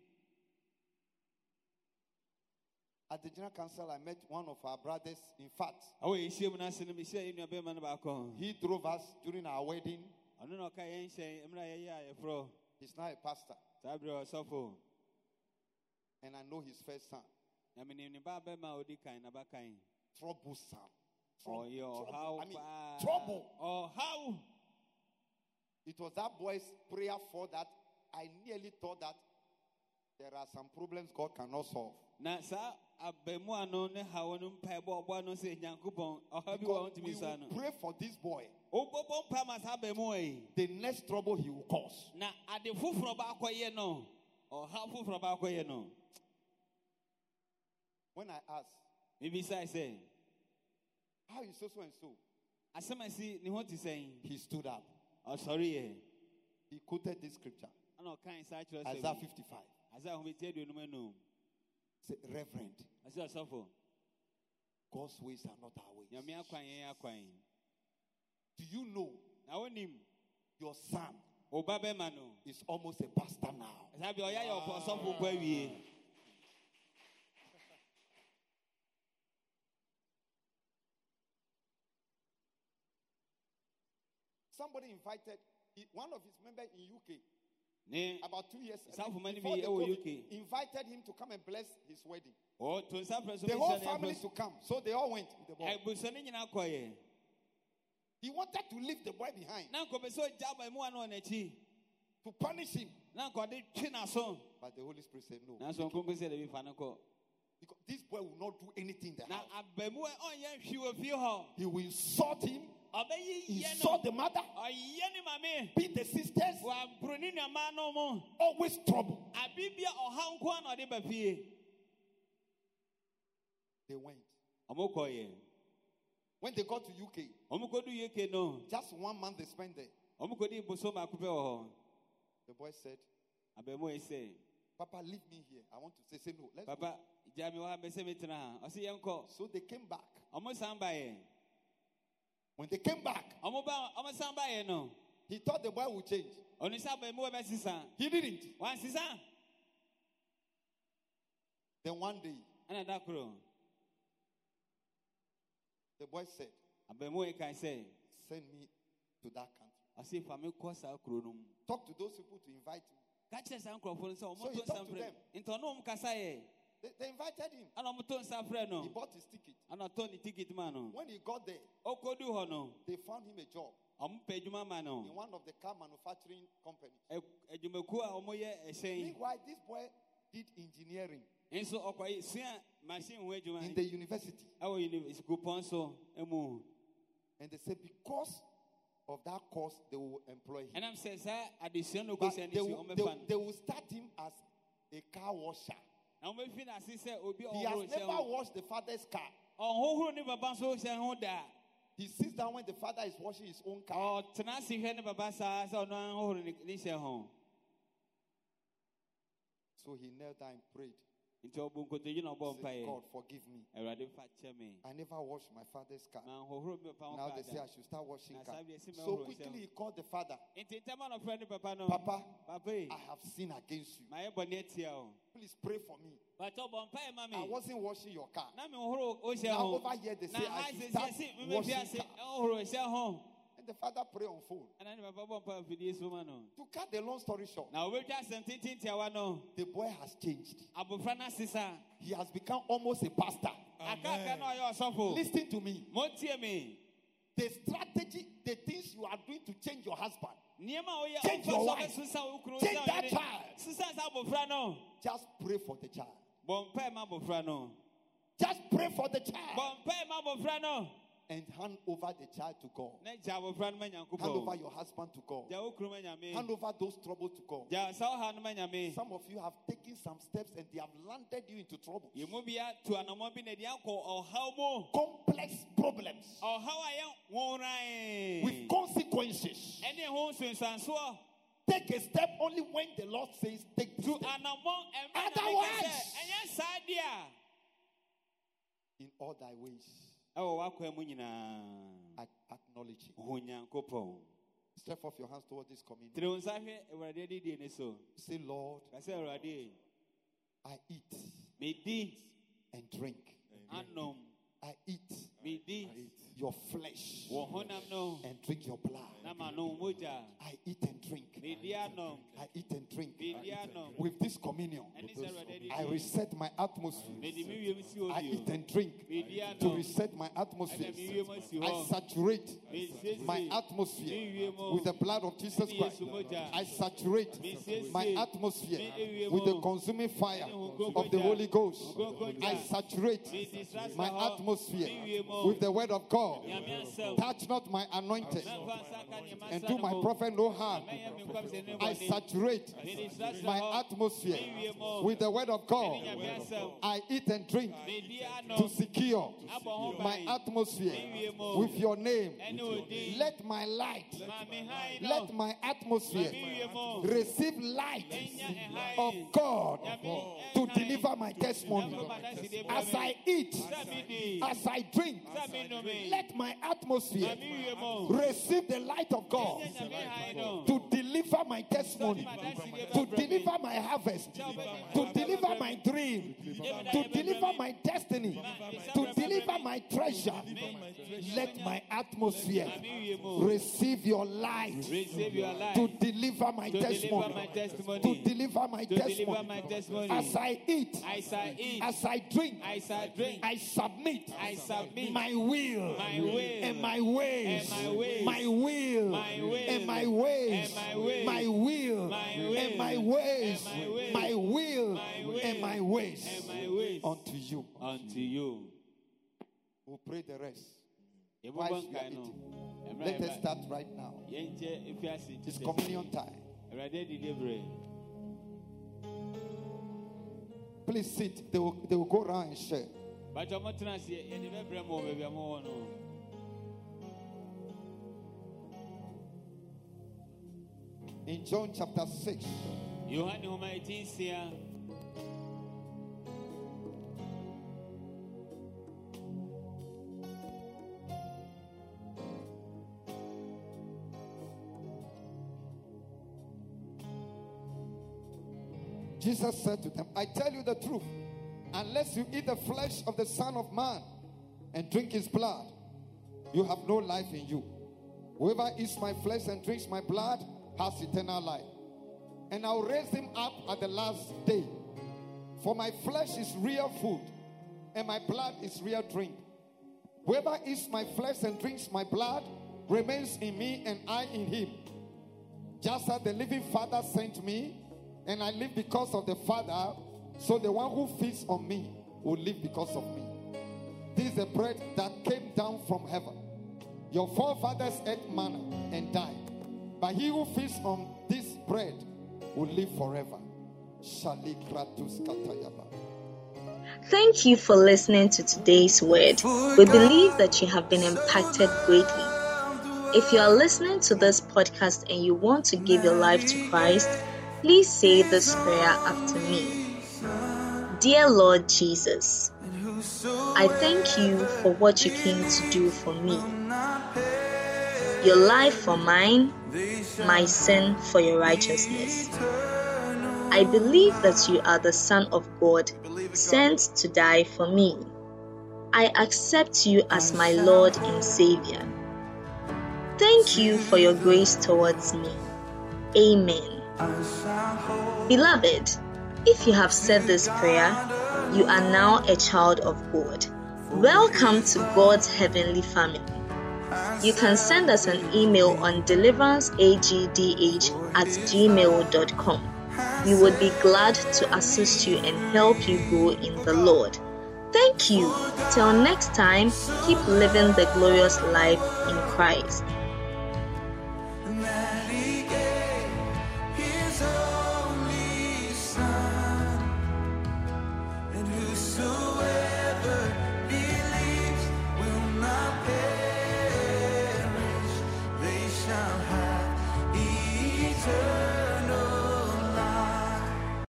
At the General Council, I met one of our brothers. In fact, Oh, you see when I send me say you be man back on. he drove us during our wedding. I don't know kai en say emra ya fro. He's now a pastor. Sabro sofo. And I know his first son. Na me ni ba be ma odi kan na ba kan. Troublesome. Oh, yo, how I mean, far? trouble. Oh, how? It was that boy's prayer for that. I nearly thought that there are some problems God cannot solve. Na sa abemu ano ne hawonum pa ebo obo ano se nyankopon o ha bi Because won timi we sa will no. pray for this boy. Obobo pa ma sa abemu yi. The next trouble he will cause. Na ade fufuro ba akoye no. O ha fufuro ba akoye no. When I asked, Maybe say how is so and so? asemasi ni ho ti sen. He stood up. Oh, sorry eh. He quoted this scripture. Ano kan sa chiro se. Isaiah 55. Asa ho metie do no no. Say, Reverend, Asa sofo. God's ways are not our ways. Nyame akwan yen akwan. Do you know Na wonim your son oba be ma no. is almost a pastor now? Sabi oya yo sofo kwa wie. Somebody invited one of his members in UK Ne about 2 years South before Mani the be COVID, UK. invited him to come and bless his wedding. Oh, to sa preso The whole family to come. So they all went with the boy. e busani nyina koye. He wanted to leave the boy behind Na ko be so jaba mu ano na chi. to punish him. Na ko de twi na so. But the Holy Spirit said no. Na so nkonko se de bi fa na ko. Because this boy will not do anything in the Na house. abamu onye hwiwe fi ho. He will insult him, Obeyi ye no. insult the mother, Oye ni mame. beat the sisters, Wa broni na ma no mo. always trouble. Abibia oha nko na ode ba fie. They went. Omo koye. When they got to UK, Omo ko du UK no. just 1 month they spent there. Omo ko di boso ma ko be ho. The boy said, Abamu e say, Papa, leave me here. I want to say no. Let's Papa, jami wa be se metena ha. O se yenko. go. So they came back. Omo samba ye. When they came back, Omo samba ye no. he thought the boy would change. Oni sa abamu e be sisa. He didn't. Wan sisa. Then one day, Ana da kro. the boy said, Abamu e kan say, send me to that country. o se fa me ko sa kro no mu. Talk to those people to invite me. Ka che sa nkrofo so So omo he to talked sa to frɛ. them. Ntono mu kasa ye. They invited him. Ana omo to sa frɛ He no. bought his ticket. Ana to ni ticket ma no. When he got there, O ko du ho no. they found him a job Omo pe adwuma ma in no. one of the car manufacturing companies. Adwumaku a omo ye ehyen. Meanwhile, this boy did engineering Enso okoye sia machine ho adwuma. in the university. Awo university kupon so emu. And they said because of that course, they will employ him. And I'm saying, sir, addition no But question they is will, on they, fan. they will start him as a car washer. Na mo fi na se obi He has never washed the father's car. Ohoro ni baba so se ho da. He sits down when the father is washing his own car. Oh, tena si hwe ni baba sa ono ohoro ni se ho. So he knelt down and prayed. Nti obunkoto yi na obo Said, mpae. God, forgive me. Erade fa che me. I never washed my father's car. Na ohoro mi papa. Now they say I should start washing Na car. sabi esi me So ohoro quickly se he called the father. Nti tema no friend papa no. Papa, Papa, I have sinned against you. my bone etia o. Please pray for me. But obo mpae ma I me. wasn't washing your car. Na me ohoro o se Now ho. over here they say Na I I should say start me me washing fiase car. ohoro se ho. And the father prayed on phone. Ana ni papa bo mpae fidie so ma no. To cut the long story short, Na obetwa sentintin tiawa no. the boy has changed. Abofra na sisa. He has become almost a pastor. Akaka no yo osofo. Listen to me. Mo tie me. The strategy, the things you are doing to change your husband, Niema o ya change your wife, sisa ukuru change that child. Sisa sa abofra no. Just pray for the child. Bo mpae ma abofra no. Just pray for the child. Bo mpae ma abofra no. And hand over the child to God. Na ja abofra no ma nyankopo. Hand over your husband to God. Ja ukuru ma nyame. Hand over those troubles to God. Ja sa ha no ma nyame. Some of you have taken some steps and they have landed you into trouble. Yemu bia to anomo bi na dia ko ohaw mo. Complex problems Ohaw aye wonran. with consequences. Ene ho sunsanso. Take a step only when the Lord says take the To step. anomo Otherwise- enye sadia. In all thy ways, Ewo wakwa mu nyina. acknowledge Him. Ho nyankopon. Step off your hands toward this communion. Tire unsa hwe Ewurade di ne so. Say, Lord, Ka se Ewurade I eat me di and drink. anom I eat me di your flesh wo honam no and drink your blood. na mano moja. I eat and drink. Me di anom. I eat and drink. Me di anom. With this communion, Ene se Ewurade di. I reset my Me atmosphere. di mi wiem si I obi. eat and drink Me di to anom. reset my atmosphere. Ene mi wiem si I ho. saturate Me siesie. my atmosphere with the blood of Jesus Christ. I saturate my atmosphere with the consuming fire of the Holy Ghost. I saturate my atmosphere with the word of God. Touch not my anointed and do my prophet no harm. I saturate my atmosphere with the word of God. I eat and drink to secure my atmosphere with your name. Let my light, let my atmosphere receive light of God to deliver my testimony. As I eat, as I drink, let my atmosphere receive the light of God to deliver my testimony, to deliver my harvest, to deliver my dream, to deliver my destiny, to deliver my treasure. Let my atmosphere receive your light to deliver my testimony, to deliver my testimony. As I eat, as I drink, I submit my will and my ways, my will and my ways, my will and my ways, my will and my ways unto you. Unto you. We'll pray the rest. Whilst we are eating. Let us start right now. It's communion time. Please sit. They will go around and share. In John chapter 6, Jesus said to them, I tell you the truth, unless you eat the flesh of the Son of Man and drink his blood, you have no life in you. Whoever eats my flesh and drinks my blood has eternal life, and I'll raise him up at the last day. For my flesh is real food, and my blood is real drink. Whoever eats my flesh and drinks my blood remains in me, and I in him. Just as the living Father sent me, and I live because of the Father, so the one who feeds on me will live because of me. This is the bread that came down from heaven. Your forefathers ate manna and died, but he who feeds on this bread will live forever. Shalikratus katayaba. Thank you for listening to today's word. We believe that you have been impacted greatly. If you are listening to this podcast and you want to give your life to Christ, please say this prayer after me. Dear Lord Jesus, I thank you for what you came to do for me. Your life for mine, my sin for your righteousness. I believe that you are the Son of God, sent to die for me. I accept you as my Lord and Savior. Thank you for your grace towards me. Amen. Beloved, if you have said this prayer, you are now a child of God. Welcome to God's heavenly family. You can send us an email on deliveranceagdh@gmail.com. We would be glad to assist you and help you grow in the Lord. Thank you. Till next time, keep living the glorious life in Christ.